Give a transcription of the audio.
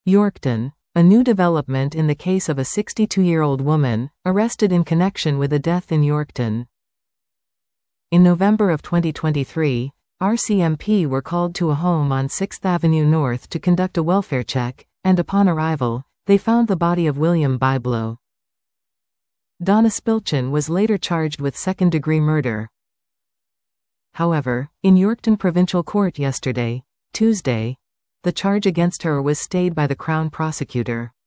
Yorkton. A new development in the case of a 62-year-old woman, arrested in connection with a death in Yorkton. In November of 2023, RCMP were called to a home on 6th Avenue North to conduct a welfare check, and upon arrival, they found the body of William Byblow. Donna Spilchin was later charged with second-degree murder. However, in Yorkton Provincial Court yesterday, Tuesday, the charge against her was stayed by the Crown Prosecutor.